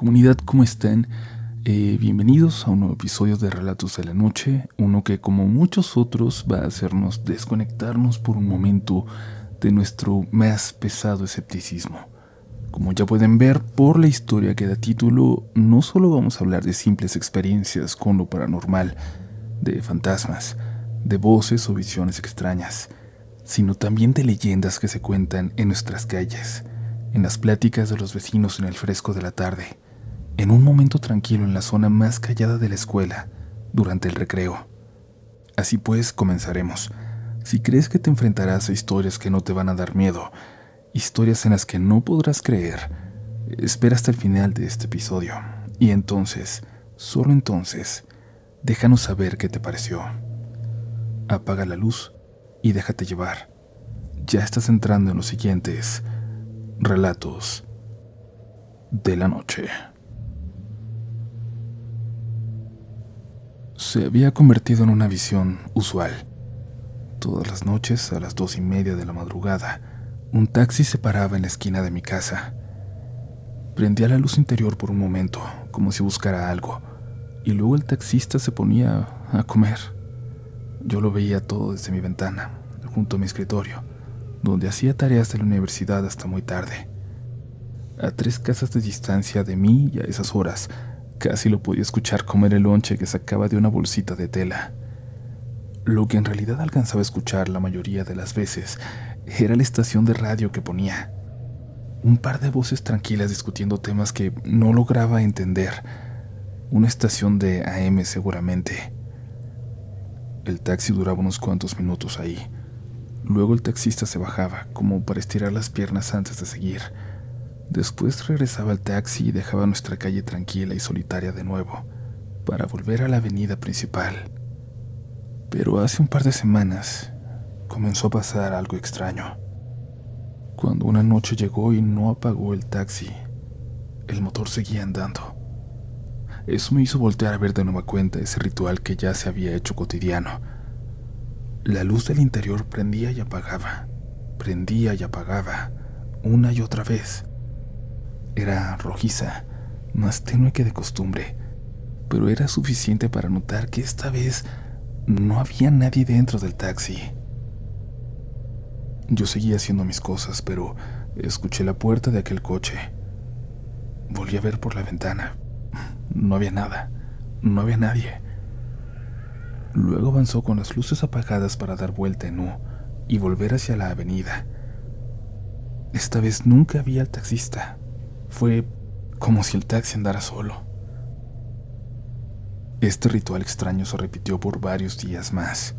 Comunidad, ¿cómo están? Bienvenidos a un nuevo episodio de Relatos de la Noche, uno que como muchos otros va a hacernos desconectarnos por un momento de nuestro más pesado escepticismo. Como ya pueden ver por la historia que da título, no solo vamos a hablar de simples experiencias con lo paranormal, de fantasmas, de voces o visiones extrañas, sino también de leyendas que se cuentan en nuestras calles, en las pláticas de los vecinos en el fresco de la tarde, en un momento tranquilo en la zona más callada de la escuela, durante el recreo. Así pues, comenzaremos. Si crees que te enfrentarás a historias que no te van a dar miedo, historias en las que no podrás creer, espera hasta el final de este episodio. Y entonces, solo entonces, déjanos saber qué te pareció. Apaga la luz y déjate llevar. Ya estás entrando en los siguientes relatos de la noche. Se había convertido en una visión usual. Todas las noches, a las 2:30 de la madrugada, un taxi se paraba en la esquina de mi casa. Prendía la luz interior por un momento, como si buscara algo, y luego el taxista se ponía a comer. Yo lo veía todo desde mi ventana, junto a mi escritorio, donde hacía tareas de la universidad hasta muy tarde. A 3 casas de distancia de mí y a esas horas, casi lo podía escuchar comer el lonche que sacaba de una bolsita de tela. Lo que en realidad alcanzaba a escuchar la mayoría de las veces era la estación de radio que ponía. Un par de voces tranquilas discutiendo temas que no lograba entender. Una estación de AM seguramente. El taxi duraba unos cuantos minutos ahí. Luego el taxista se bajaba, como para estirar las piernas antes de seguir. Después regresaba al taxi y dejaba nuestra calle tranquila y solitaria de nuevo, para volver a la avenida principal. Pero hace un par de semanas comenzó a pasar algo extraño. Cuando una noche llegó y no apagó el taxi, el motor seguía andando. Eso me hizo voltear a ver de nueva cuenta ese ritual que ya se había hecho cotidiano. La luz del interior prendía y apagaba, una y otra vez. Era rojiza, más tenue que de costumbre, pero era suficiente para notar que esta vez no había nadie dentro del taxi. Yo seguía haciendo mis cosas, pero escuché la puerta de aquel coche. Volví a ver por la ventana. No había nada, no había nadie. Luego avanzó con las luces apagadas para dar vuelta en U y volver hacia la avenida. Esta vez nunca vi al taxista. Fue como si el taxi andara solo. Este ritual extraño se repitió por varios días más.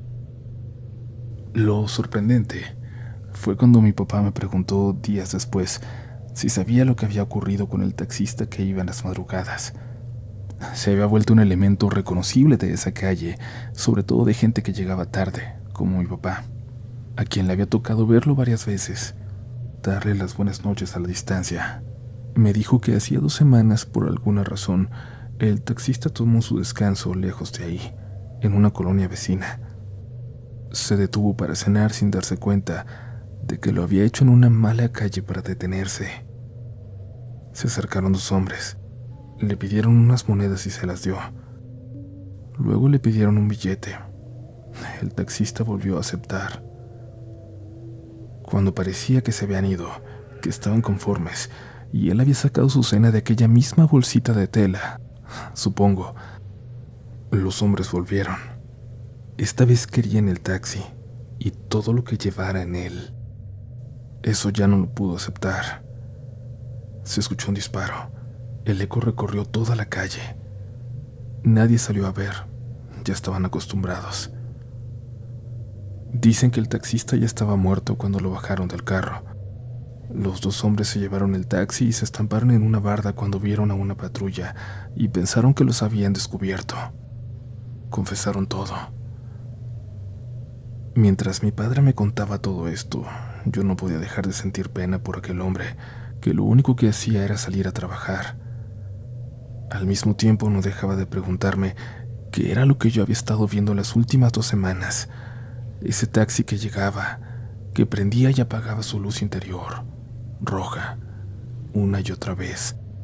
Lo sorprendente fue cuando mi papá me preguntó días después si sabía lo que había ocurrido con el taxista que iba en las madrugadas. Se había vuelto un elemento reconocible de esa calle, sobre todo de gente que llegaba tarde, como mi papá, a quien le había tocado verlo varias veces, darle las buenas noches a la distancia. Me dijo que hacía 2 semanas, por alguna razón, el taxista tomó su descanso lejos de ahí, en una colonia vecina. Se detuvo para cenar sin darse cuenta de que lo había hecho en una mala calle para detenerse. Se acercaron 2 hombres, le pidieron unas monedas y se las dio. Luego le pidieron un billete. El taxista volvió a aceptar. Cuando parecía que se habían ido, que estaban conformes, y él había sacado su cena de aquella misma bolsita de tela, supongo, los hombres volvieron. Esta vez querían el taxi y todo lo que llevara en él. Eso ya no lo pudo aceptar. Se escuchó un disparo. El eco recorrió toda la calle. Nadie salió a ver. Ya estaban acostumbrados. Dicen que el taxista ya estaba muerto cuando lo bajaron del carro. Los 2 hombres se llevaron el taxi y se estamparon en una barda cuando vieron a una patrulla y pensaron que los habían descubierto. Confesaron todo. Mientras mi padre me contaba todo esto, yo no podía dejar de sentir pena por aquel hombre, que lo único que hacía era salir a trabajar. Al mismo tiempo no dejaba de preguntarme qué era lo que yo había estado viendo las últimas 2 semanas. Ese taxi que llegaba, que prendía y apagaba su luz interior, roja, una y otra vez.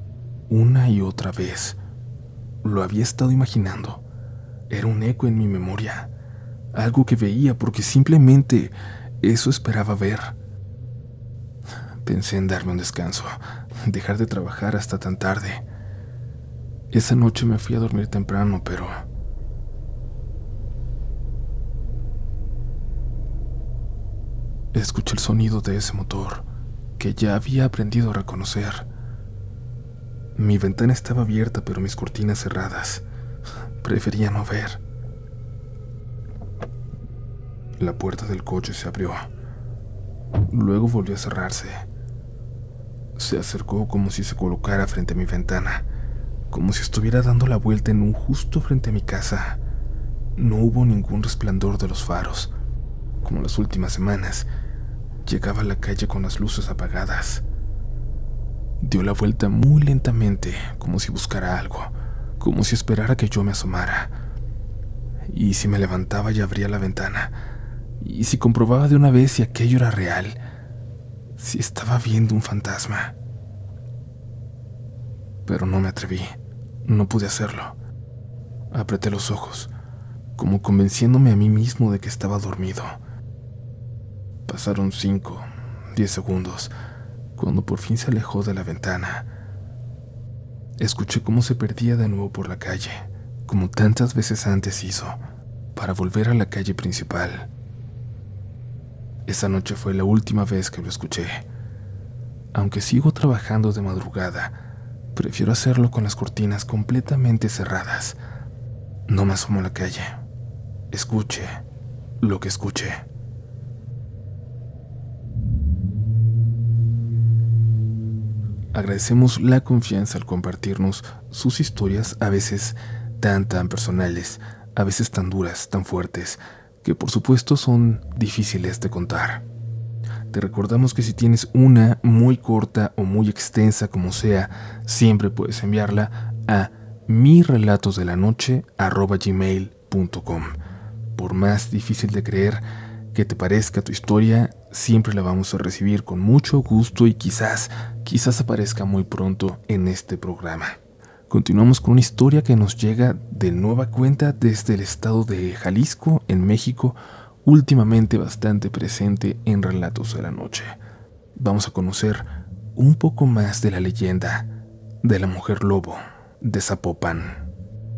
una y otra vez. Lo había estado imaginando. Era un eco en mi memoria, algo que veía porque simplemente eso esperaba ver. Pensé en darme un descanso, dejar de trabajar hasta tan tarde. Esa noche me fui a dormir temprano, pero escuché el sonido de ese motor que ya había aprendido a reconocer. Mi ventana estaba abierta, pero mis cortinas cerradas. Prefería no ver. La puerta del coche se abrió. Luego volvió a cerrarse. Se acercó como si se colocara frente a mi ventana, como si estuviera dando la vuelta en un justo frente a mi casa. No hubo ningún resplandor de los faros. Como las últimas semanas, llegaba a la calle con las luces apagadas. Dio la vuelta muy lentamente, como si buscara algo, como si esperara que yo me asomara. Y si me levantaba y abría la ventana, y si comprobaba de una vez si aquello era real, si estaba viendo un fantasma. Pero no me atreví, no pude hacerlo. Apreté los ojos, como convenciéndome a mí mismo de que estaba dormido. Pasaron 5, 10 segundos, cuando por fin se alejó de la ventana. Escuché cómo se perdía de nuevo por la calle, como tantas veces antes hizo, para volver a la calle principal. Esa noche fue la última vez que lo escuché. Aunque sigo trabajando de madrugada, prefiero hacerlo con las cortinas completamente cerradas. No me asomo a la calle. Escuche lo que escuche. Agradecemos la confianza al compartirnos sus historias, a veces tan personales, a veces tan duras, tan fuertes, que por supuesto son difíciles de contar. Te recordamos que si tienes una muy corta o muy extensa, como sea, siempre puedes enviarla a mirelatosdelanoche@gmail.com. Por más difícil de creer que te parezca tu historia, siempre la vamos a recibir con mucho gusto y quizás aparezca muy pronto en este programa. Continuamos con una historia que nos llega de nueva cuenta desde el estado de Jalisco, en México, últimamente bastante presente en Relatos de la Noche. Vamos a conocer un poco más de la leyenda de la mujer lobo de Zapopan.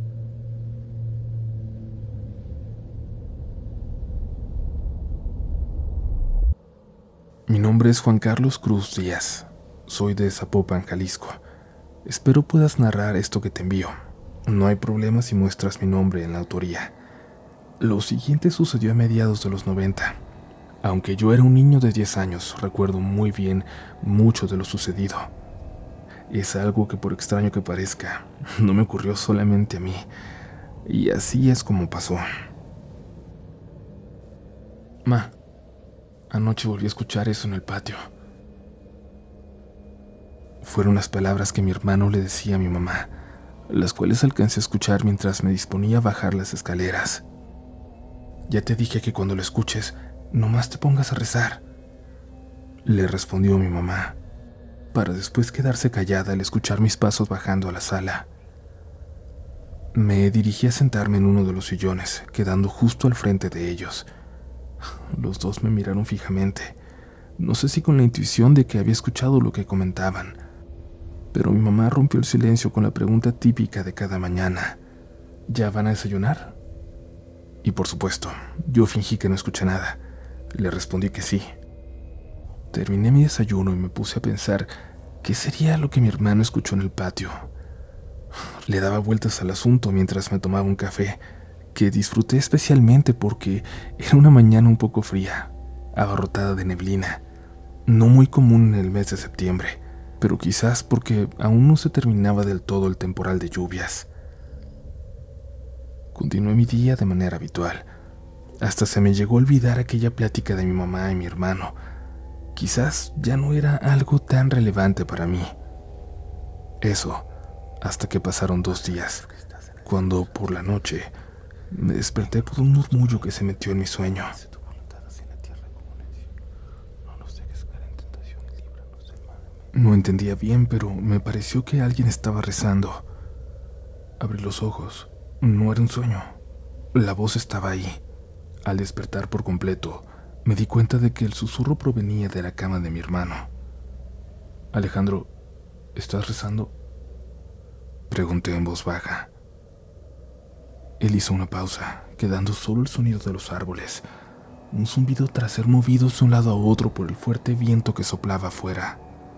Mi nombre es Juan Carlos Cruz Díaz. Soy de Zapopan, Jalisco. Espero puedas narrar esto que te envío. No hay problema si muestras mi nombre en la autoría. Lo siguiente sucedió a mediados de los 90. Aunque yo era un niño de 10 años, recuerdo muy bien mucho de lo sucedido. Es algo que, por extraño que parezca, no me ocurrió solamente a mí. Y así es como pasó. Ma, anoche volví a escuchar eso en el patio. Fueron las palabras que mi hermano le decía a mi mamá, las cuales alcancé a escuchar mientras me disponía a bajar las escaleras. Ya te dije que cuando lo escuches, nomás te pongas a rezar, le respondió mi mamá, para después quedarse callada al escuchar mis pasos bajando a la sala. Me dirigí a sentarme en uno de los sillones, quedando justo al frente de ellos. Los dos me miraron fijamente, no sé si con la intuición de que había escuchado lo que comentaban, pero mi mamá rompió el silencio con la pregunta típica de cada mañana: ¿ya van a desayunar? Y por supuesto, yo fingí que no escuché nada. Le respondí que sí. Terminé mi desayuno y me puse a pensar qué sería lo que mi hermano escuchó en el patio. Le daba vueltas al asunto mientras me tomaba un café, que disfruté especialmente porque era una mañana un poco fría, abarrotada de neblina, no muy común en el mes de septiembre, pero quizás porque aún no se terminaba del todo el temporal de lluvias. Continué mi día de manera habitual. Hasta se me llegó a olvidar aquella plática de mi mamá y mi hermano. Quizás ya no era algo tan relevante para mí. Eso, hasta que pasaron 2 días, cuando por la noche me desperté por un murmullo que se metió en mi sueño. No entendía bien, pero me pareció que alguien estaba rezando. Abrí los ojos. No era un sueño. La voz estaba ahí. Al despertar por completo, me di cuenta de que el susurro provenía de la cama de mi hermano. Alejandro, ¿estás rezando?, pregunté en voz baja. Él hizo una pausa, quedando solo el sonido de los árboles, un zumbido tras ser movidos de un lado a otro por el fuerte viento que soplaba afuera.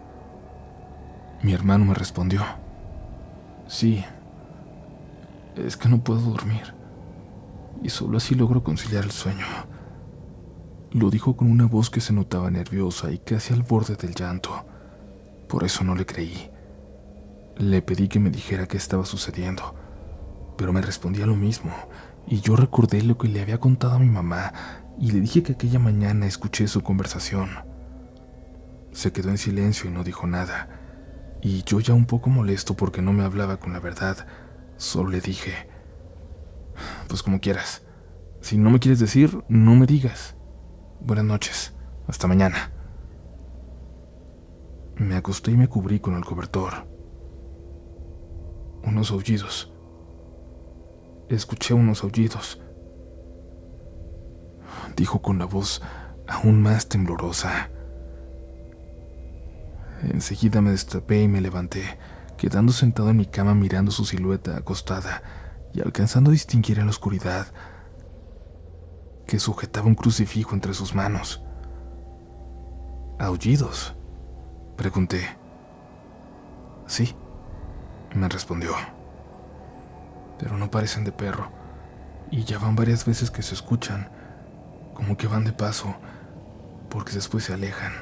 Mi hermano me respondió: sí, es que no puedo dormir, y solo así logro conciliar el sueño. Lo dijo con una voz que se notaba nerviosa y casi al borde del llanto. Por eso no le creí. Le pedí que me dijera qué estaba sucediendo, pero me respondía lo mismo, y yo recordé lo que le había contado a mi mamá y le dije que aquella mañana escuché su conversación. Se quedó en silencio y no dijo nada, y yo, ya un poco molesto porque no me hablaba con la verdad, solo le dije: pues como quieras. Si no me quieres decir, no me digas. Buenas noches. Hasta mañana. Me acosté y me cubrí con el cobertor. Unos aullidos. Escuché unos aullidos, dijo con la voz aún más temblorosa. Enseguida me destapé y me levanté, quedando sentado en mi cama mirando su silueta acostada y alcanzando a distinguir en la oscuridad que sujetaba un crucifijo entre sus manos. ¿Aullidos?, pregunté. Sí, me respondió, pero no parecen de perro, y ya van varias veces que se escuchan, como que van de paso, porque después se alejan.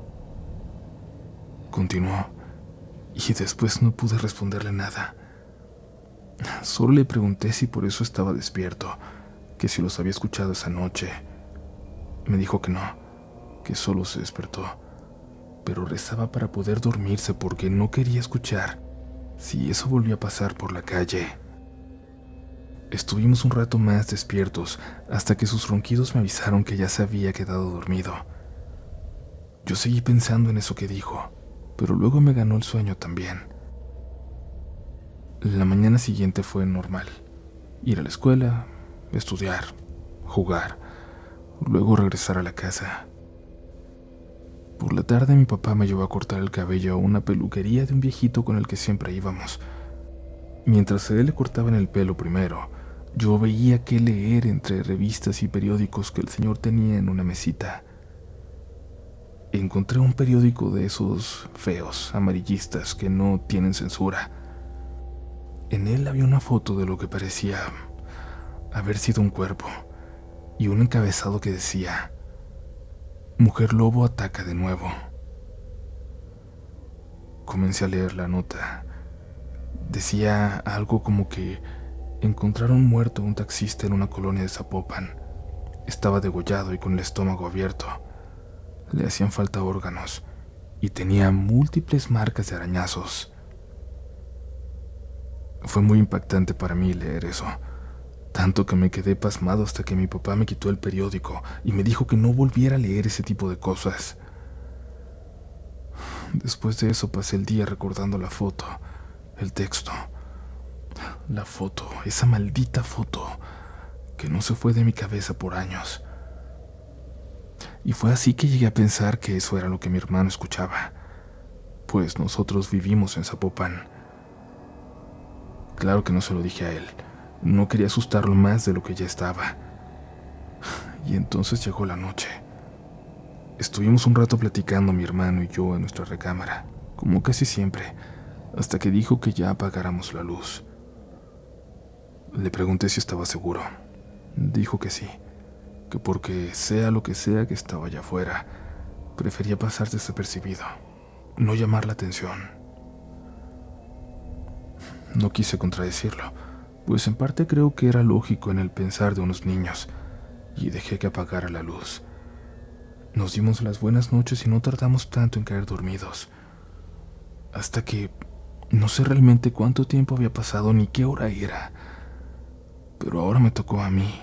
Continuó, y después no pude responderle nada. Solo le pregunté si por eso estaba despierto, que si los había escuchado esa noche. Me dijo que no, que solo se despertó, pero rezaba para poder dormirse porque no quería escuchar si eso volvía a pasar por la calle. Estuvimos un rato más despiertos hasta que sus ronquidos me avisaron que ya se había quedado dormido. Yo seguí pensando en eso que dijo, pero luego me ganó el sueño también. La mañana siguiente fue normal: ir a la escuela, estudiar, jugar, luego regresar a la casa. Por la tarde mi papá me llevó a cortar el cabello a una peluquería de un viejito con el que siempre íbamos. Mientras él le cortaba en el pelo primero, yo veía qué leer entre revistas y periódicos que el señor tenía en una mesita. Encontré un periódico de esos feos, amarillistas, que no tienen censura. En él había una foto de lo que parecía haber sido un cuerpo y un encabezado que decía: Mujer lobo ataca de nuevo. Comencé a leer la nota. Decía algo como que encontraron muerto a un taxista en una colonia de Zapopan. Estaba degollado y con el estómago abierto. Le hacían falta órganos y tenía múltiples marcas de arañazos. Fue muy impactante para mí leer eso, tanto que me quedé pasmado hasta que mi papá me quitó el periódico y me dijo que no volviera a leer ese tipo de cosas. Después de eso pasé el día recordando la foto, el texto, la foto, esa maldita foto que no se fue de mi cabeza por años. Y fue así que llegué a pensar que eso era lo que mi hermano escuchaba, pues nosotros vivimos en Zapopan. Claro que no se lo dije a él, no quería asustarlo más de lo que ya estaba. Y entonces llegó la noche. Estuvimos un rato platicando mi hermano y yo en nuestra recámara, como casi siempre, hasta que dijo que ya apagáramos la luz. Le pregunté si estaba seguro. Dijo que sí, que porque sea lo que sea que estaba allá afuera, prefería pasar desapercibido, no llamar la atención. No quise contradecirlo, pues en parte creo que era lógico en el pensar de unos niños, y dejé que apagara la luz. Nos dimos las buenas noches y no tardamos tanto en caer dormidos, hasta que no sé realmente cuánto tiempo había pasado ni qué hora era, pero ahora me tocó a mí.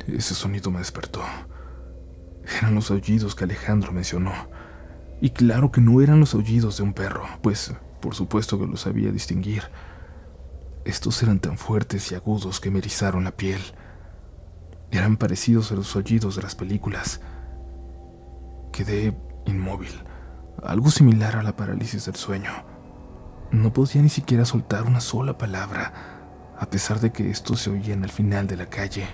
Ese sonido me despertó. Eran los aullidos que Alejandro mencionó. Y claro que no eran los aullidos de un perro, pues por supuesto que los sabía distinguir. Estos eran tan fuertes y agudos que me erizaron la piel. Eran parecidos a los aullidos de las películas. Quedé inmóvil, algo similar a la parálisis del sueño. No podía ni siquiera soltar una sola palabra, a pesar de que esto se oía en el final de la calle.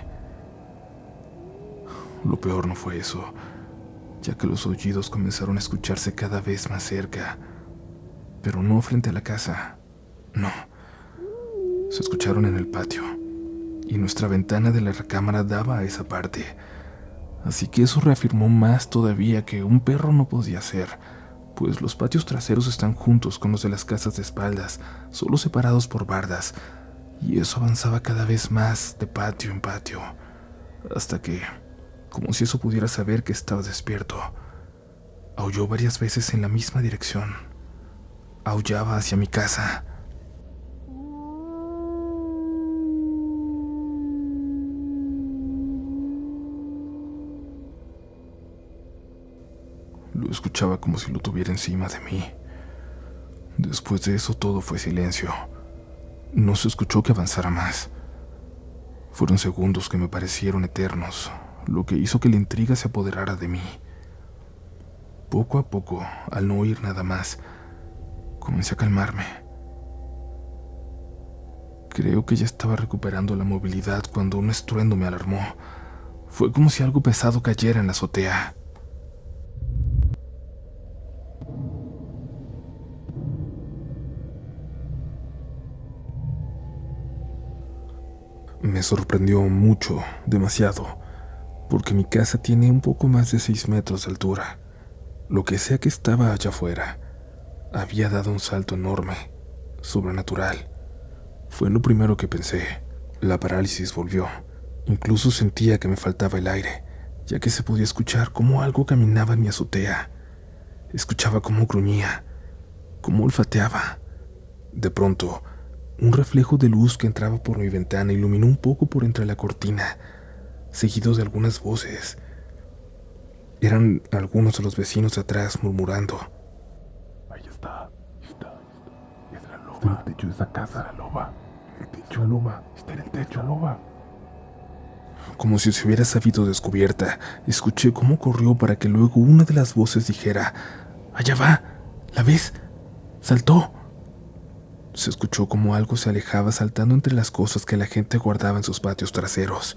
Lo peor no fue eso, ya que los aullidos comenzaron a escucharse cada vez más cerca, pero no frente a la casa, no. Se escucharon en el patio, y nuestra ventana de la recámara daba a esa parte, así que eso reafirmó más todavía que un perro no podía ser, pues los patios traseros están juntos con los de las casas de espaldas, solo separados por bardas, y eso avanzaba cada vez más de patio en patio, hasta que, como si eso pudiera saber que estaba despierto, aulló varias veces en la misma dirección. Aullaba hacia mi casa. Lo escuchaba como si lo tuviera encima de mí. Después de eso todo fue silencio. No se escuchó que avanzara más. Fueron segundos que me parecieron eternos, lo que hizo que la intriga se apoderara de mí. Poco a poco, al no oír nada más, comencé a calmarme. Creo que ya estaba recuperando la movilidad cuando un estruendo me alarmó. Fue como si algo pesado cayera en la azotea. Me sorprendió mucho, demasiado, porque mi casa tiene un poco más de 6 metros de altura. Lo que sea que estaba allá afuera, había dado un salto enorme, sobrenatural. Fue lo primero que pensé. La parálisis volvió. Incluso sentía que me faltaba el aire, ya que se podía escuchar cómo algo caminaba en mi azotea. Escuchaba cómo gruñía, cómo olfateaba. De pronto, un reflejo de luz que entraba por mi ventana iluminó un poco por entre la cortina, seguido de algunas voces. Eran algunos de los vecinos de atrás murmurando. Ahí está. Es la loba. Está en el techo de esa casa. La loba. En el techo, la loba. Está en el techo, la loba. Como si se hubiera sabido descubierta, escuché cómo corrió para que luego una de las voces dijera: «Allá va, ¿la ves? ¡Saltó!». Se escuchó como algo se alejaba saltando entre las cosas que la gente guardaba en sus patios traseros.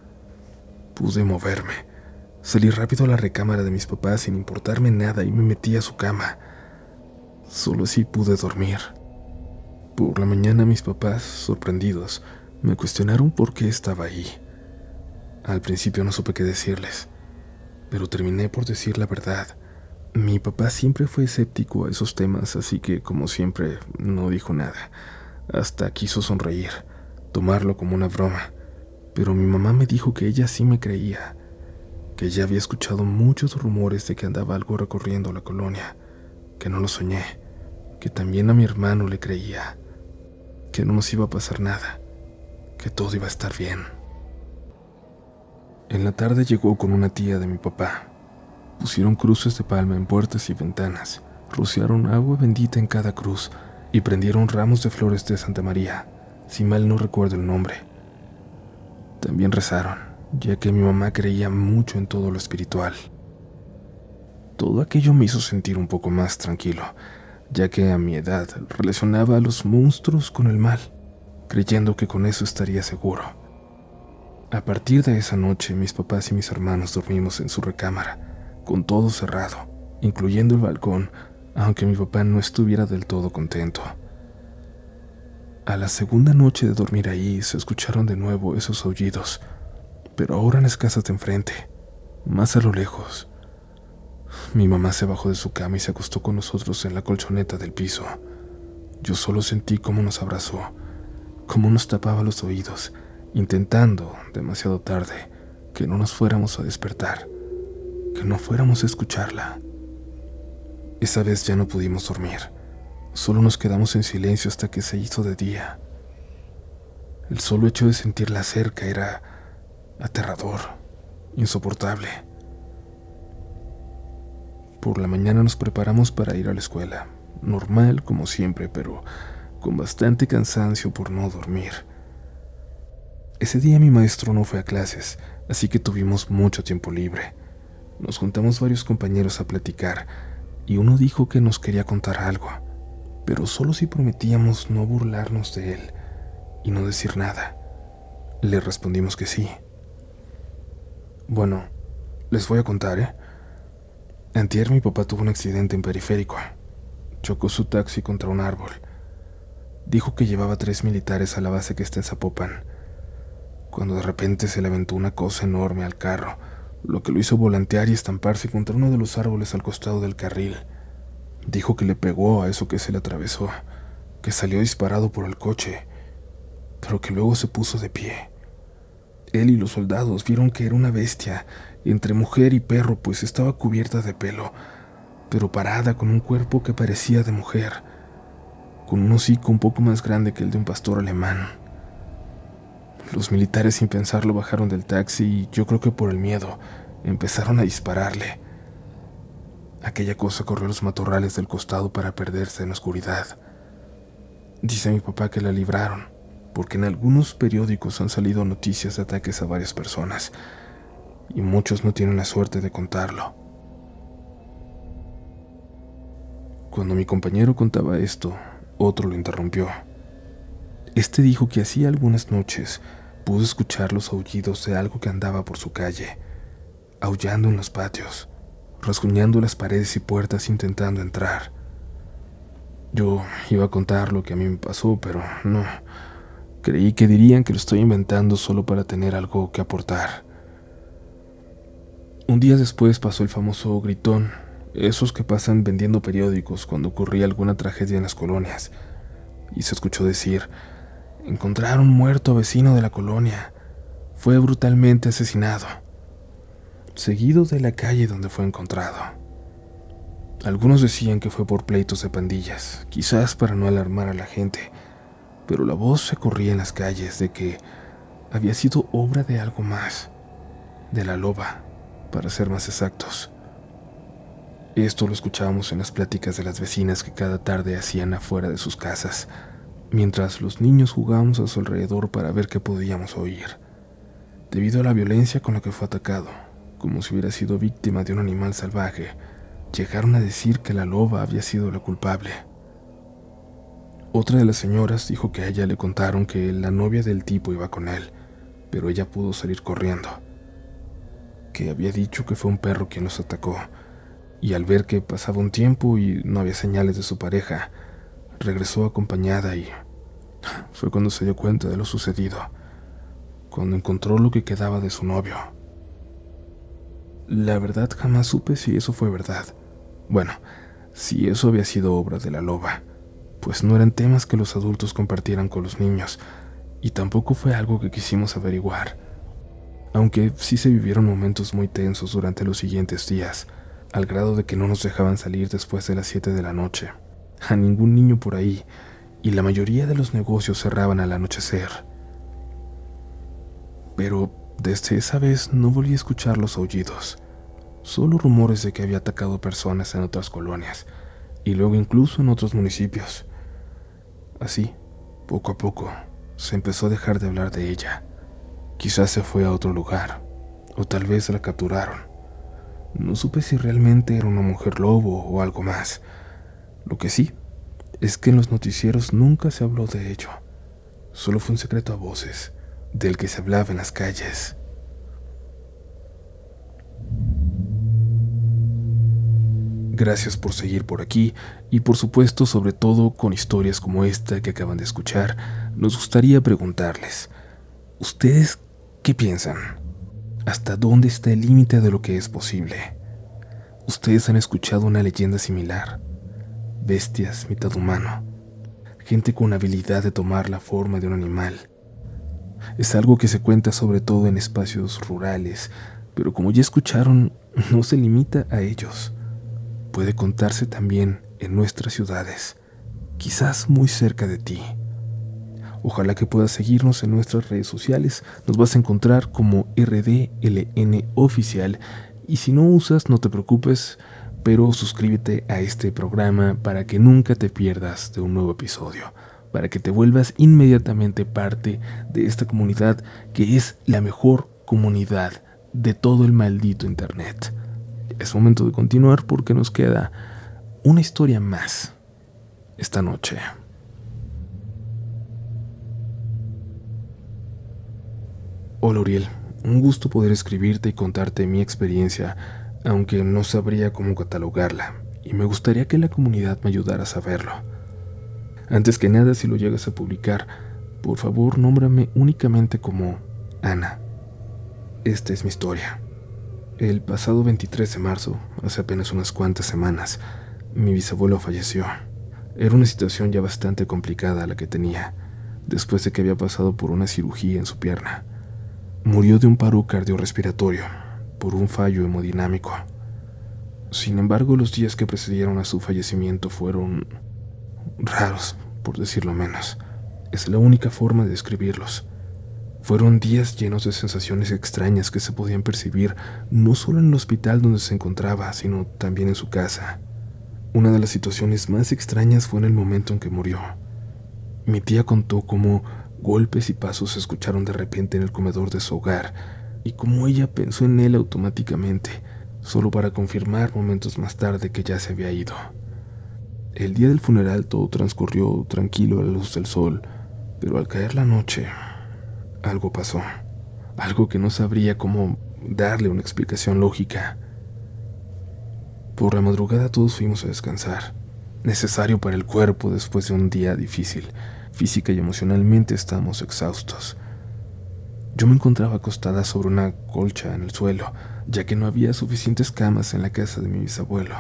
Pude moverme. Salí rápido a la recámara de mis papás sin importarme nada y me metí a su cama. Solo así pude dormir. Por la mañana mis papás, sorprendidos, me cuestionaron por qué estaba ahí. Al principio no supe qué decirles, pero terminé por decir la verdad. Mi papá siempre fue escéptico a esos temas, así que, como siempre, no dijo nada. Hasta quiso sonreír, tomarlo como una broma. Pero mi mamá me dijo que ella sí me creía, que ya había escuchado muchos rumores de que andaba algo recorriendo la colonia, que no lo soñé, que también a mi hermano le creía, que no nos iba a pasar nada, que todo iba a estar bien. En la tarde llegó con una tía de mi papá. Pusieron cruces de palma en puertas y ventanas, rociaron agua bendita en cada cruz y prendieron ramos de flores de Santa María, si mal no recuerdo el nombre. También rezaron, ya que mi mamá creía mucho en todo lo espiritual. Todo aquello me hizo sentir un poco más tranquilo, ya que a mi edad relacionaba a los monstruos con el mal, creyendo que con eso estaría seguro. A partir de esa noche, mis papás y mis hermanos dormimos en su recámara, con todo cerrado, incluyendo el balcón, aunque mi papá no estuviera del todo contento. A la segunda noche de dormir ahí se escucharon de nuevo esos aullidos, pero ahora en las casas de enfrente, más a lo lejos. Mi mamá se bajó de su cama y se acostó con nosotros en la colchoneta del piso. Yo solo sentí cómo nos abrazó, cómo nos tapaba los oídos, intentando, demasiado tarde, que no nos fuéramos a despertar, que no fuéramos a escucharla. Esa vez ya no pudimos dormir. Solo nos quedamos en silencio hasta que se hizo de día. El solo hecho de sentirla cerca era aterrador, insoportable. Por la mañana nos preparamos para ir a la escuela, normal como siempre, pero con bastante cansancio por no dormir. Ese día mi maestro no fue a clases, así que tuvimos mucho tiempo libre. Nos juntamos varios compañeros a platicar y uno dijo que nos quería contar algo, pero solo si prometíamos no burlarnos de él y no decir nada. Le respondimos que sí. Bueno, les voy a contar, Antier mi papá tuvo un accidente en Periférico. Chocó su taxi contra un árbol. Dijo que llevaba 3 militares a la base que está en Zapopan, cuando de repente se le aventó una cosa enorme al carro, lo que lo hizo volantear y estamparse contra uno de los árboles al costado del carril. Dijo que le pegó a eso que se le atravesó, que salió disparado por el coche, pero que luego se puso de pie. Él y los soldados vieron que era una bestia, entre mujer y perro, pues estaba cubierta de pelo, pero parada con un cuerpo que parecía de mujer, con un hocico un poco más grande que el de un pastor alemán. Los militares, sin pensarlo, bajaron del taxi y yo creo que por el miedo empezaron a dispararle. Aquella cosa corrió los matorrales del costado para perderse en la oscuridad. Dice mi papá que la libraron, porque en algunos periódicos han salido noticias de ataques a varias personas, y muchos no tienen la suerte de contarlo. Cuando mi compañero contaba esto, otro lo interrumpió. Este dijo que hacía algunas noches pudo escuchar los aullidos de algo que andaba por su calle, aullando en los patios, rasguñando las paredes y puertas intentando entrar. Yo iba a contar lo que a mí me pasó, pero no. Creí que dirían que lo estoy inventando solo para tener algo que aportar. Un día después pasó el famoso gritón, esos que pasan vendiendo periódicos cuando ocurría alguna tragedia en las colonias, y se escuchó decir: encontraron muerto a vecino de la colonia, fue brutalmente asesinado, seguido de la calle donde fue encontrado. Algunos decían que fue por pleitos de pandillas, quizás para no alarmar a la gente, pero la voz se corría en las calles de que había sido obra de algo más, de la loba, para ser más exactos. Esto lo escuchábamos en las pláticas de las vecinas que cada tarde hacían afuera de sus casas, mientras los niños jugábamos a su alrededor para ver qué podíamos oír. Debido a la violencia con la que fue atacado, como si hubiera sido víctima de un animal salvaje, llegaron a decir que la loba había sido la culpable. Otra de las señoras dijo que a ella le contaron que la novia del tipo iba con él, pero ella pudo salir corriendo, que había dicho que fue un perro quien los atacó, y al ver que pasaba un tiempo y no había señales de su pareja, regresó acompañada y fue cuando se dio cuenta de lo sucedido, cuando encontró lo que quedaba de su novio. La verdad jamás supe si eso fue verdad. Bueno, si eso había sido obra de la loba, pues no eran temas que los adultos compartieran con los niños, y tampoco fue algo que quisimos averiguar, aunque sí se vivieron momentos muy tensos durante los siguientes días, al grado de que no nos dejaban salir después de las 7 de la noche, a ningún niño por ahí, y la mayoría de los negocios cerraban al anochecer. Pero desde esa vez no volví a escuchar los aullidos, solo rumores de que había atacado personas en otras colonias, y luego incluso en otros municipios. Así, poco a poco, se empezó a dejar de hablar de ella. Quizás se fue a otro lugar, o tal vez la capturaron. No supe si realmente era una mujer lobo o algo más. Lo que sí es que en los noticieros nunca se habló de ello. Solo fue un secreto a voces, del que se hablaba en las calles. Gracias por seguir por aquí y por supuesto, sobre todo con historias como esta que acaban de escuchar, nos gustaría preguntarles, ¿ustedes qué piensan? ¿Hasta dónde está el límite de lo que es posible? ¿Ustedes han escuchado una leyenda similar? Bestias mitad humano, gente con habilidad de tomar la forma de un animal. Es algo que se cuenta sobre todo en espacios rurales, pero como ya escucharon, no se limita a ellos. Puede contarse también en nuestras ciudades, quizás muy cerca de ti. Ojalá que puedas seguirnos en nuestras redes sociales. Nos vas a encontrar como RDLN Oficial. Y si no usas, no te preocupes, pero suscríbete a este programa para que nunca te pierdas de un nuevo episodio, para que te vuelvas inmediatamente parte de esta comunidad que es la mejor comunidad de todo el maldito internet. Es momento de continuar porque nos queda una historia más esta noche. Hola Uriel, un gusto poder escribirte y contarte mi experiencia, aunque no sabría cómo catalogarla, y me gustaría que la comunidad me ayudara a saberlo. Antes que nada, si lo llegas a publicar, por favor nómbrame únicamente como Ana. Esta es mi historia. El pasado 23 de marzo, hace apenas unas cuantas semanas, mi bisabuelo falleció. Era una situación ya bastante complicada la que tenía, después de que había pasado por una cirugía en su pierna. Murió de un paro cardiorrespiratorio, por un fallo hemodinámico. Sin embargo, los días que precedieron a su fallecimiento fueron raros, por decirlo menos. Es la única forma de describirlos. Fueron días llenos de sensaciones extrañas que se podían percibir no solo en el hospital donde se encontraba, sino también en su casa. Una de las situaciones más extrañas fue en el momento en que murió. Mi tía contó cómo golpes y pasos se escucharon de repente en el comedor de su hogar, y cómo ella pensó en él automáticamente, solo para confirmar momentos más tarde que ya se había ido. El día del funeral todo transcurrió tranquilo a la luz del sol, pero al caer la noche, algo pasó, algo que no sabría cómo darle una explicación lógica. Por la madrugada todos fuimos a descansar, necesario para el cuerpo después de un día difícil. Física y emocionalmente estábamos exhaustos. Yo me encontraba acostada sobre una colcha en el suelo, ya que no había suficientes camas en la casa de mi bisabuelo.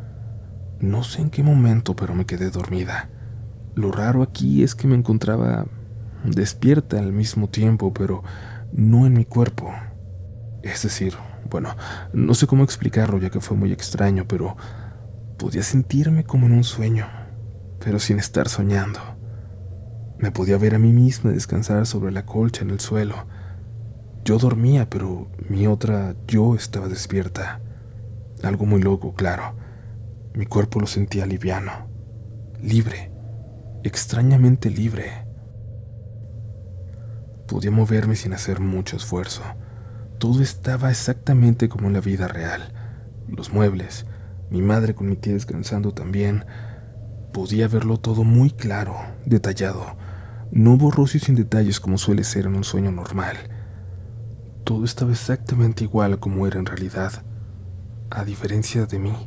No sé en qué momento, pero me quedé dormida. Lo raro aquí es que me encontraba despierta al mismo tiempo, pero no en mi cuerpo. Es decir, bueno, no sé cómo explicarlo ya que fue muy extraño, pero podía sentirme como en un sueño, pero sin estar soñando. Me podía ver a mí misma descansar sobre la colcha en el suelo. Yo dormía, pero mi otra yo estaba despierta. Algo muy loco, claro. Mi cuerpo lo sentía liviano, libre, extrañamente libre. Podía moverme sin hacer mucho esfuerzo. Todo estaba exactamente como en la vida real. Los muebles, mi madre con mi tía descansando también. Podía verlo todo muy claro, detallado. No borroso y sin detalles como suele ser en un sueño normal. Todo estaba exactamente igual a como era en realidad, a diferencia de mí.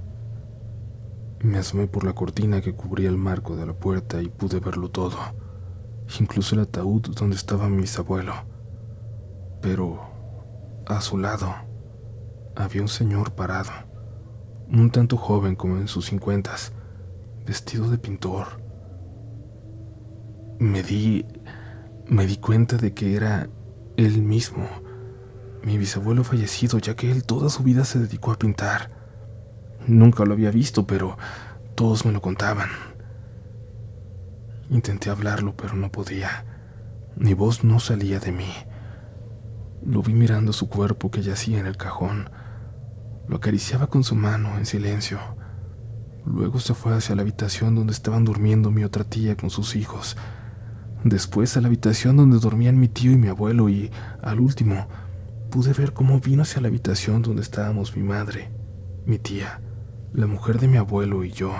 Me asomé por la cortina que cubría el marco de la puerta y pude verlo todo, incluso el ataúd donde estaba mi bisabuelo. Pero a su lado había un señor parado, un tanto joven como en sus 50s, vestido de pintor. Me di cuenta de que era él mismo, mi bisabuelo fallecido, ya que él toda su vida se dedicó a pintar. Nunca lo había visto, pero todos me lo contaban. Intenté hablarlo, pero no podía. Mi voz no salía de mí. Lo vi mirando su cuerpo que yacía en el cajón. Lo acariciaba con su mano en silencio. Luego se fue hacia la habitación donde estaban durmiendo mi otra tía con sus hijos. Después a la habitación donde dormían mi tío y mi abuelo, y al último pude ver cómo vino hacia la habitación donde estábamos mi madre, mi tía, la mujer de mi abuelo y yo.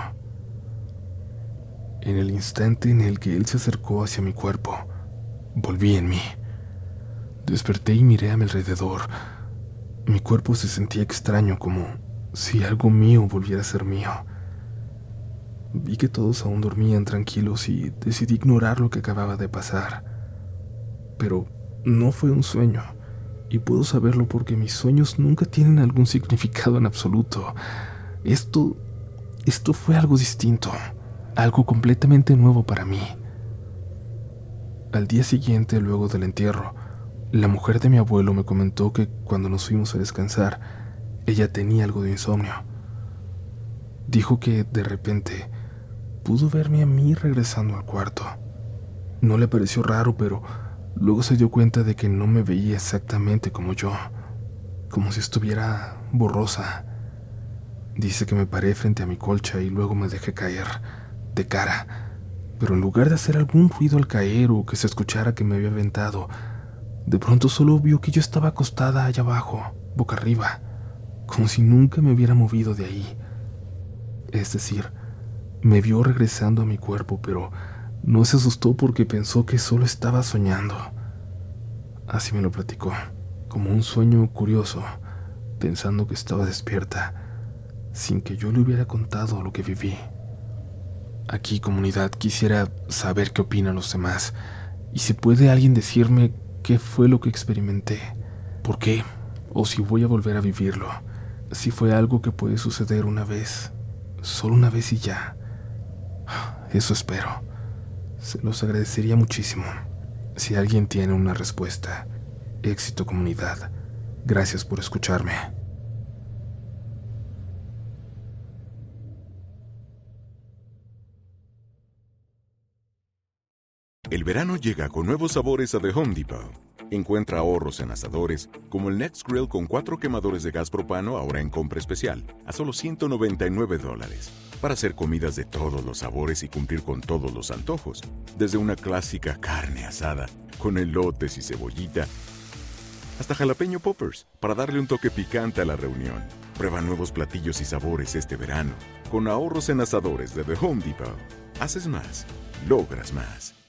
En el instante en el que él se acercó hacia mi cuerpo, volví en mí. Desperté y miré a mi alrededor. Mi cuerpo se sentía extraño, como si algo mío volviera a ser mío. Vi que todos aún dormían tranquilos y decidí ignorar lo que acababa de pasar. Pero no fue un sueño, y puedo saberlo porque mis sueños nunca tienen algún significado en absoluto. Esto fue algo distinto, algo completamente nuevo para mí. Al día siguiente, luego del entierro, la mujer de mi abuelo me comentó que cuando nos fuimos a descansar, ella tenía algo de insomnio. Dijo que de repente pudo verme a mí regresando al cuarto. No le pareció raro, pero luego se dio cuenta de que no me veía exactamente como yo, como si estuviera borrosa. Dice que me paré frente a mi colcha y luego me dejé caer, de cara, pero en lugar de hacer algún ruido al caer o que se escuchara que me había aventado, de pronto solo vio que yo estaba acostada allá abajo, boca arriba, como si nunca me hubiera movido de ahí. Es decir, me vio regresando a mi cuerpo, pero no se asustó porque pensó que solo estaba soñando. Así me lo platicó, como un sueño curioso, pensando que estaba despierta, sin que yo le hubiera contado lo que viví. Aquí, comunidad, quisiera saber qué opinan los demás, y si puede alguien decirme qué fue lo que experimenté, por qué, o si voy a volver a vivirlo, si fue algo que puede suceder una vez, solo una vez y ya. Eso espero. Se los agradecería muchísimo. Si alguien tiene una respuesta, éxito, comunidad. Gracias por escucharme. El verano llega con nuevos sabores a The Home Depot. Encuentra ahorros en asadores, como el Next Grill con 4 quemadores de gas propano ahora en compra especial, a solo $199, para hacer comidas de todos los sabores y cumplir con todos los antojos, desde una clásica carne asada, con elotes y cebollita, hasta jalapeño poppers, para darle un toque picante a la reunión. Prueba nuevos platillos y sabores este verano, con ahorros en asadores de The Home Depot. Haces más, logras más.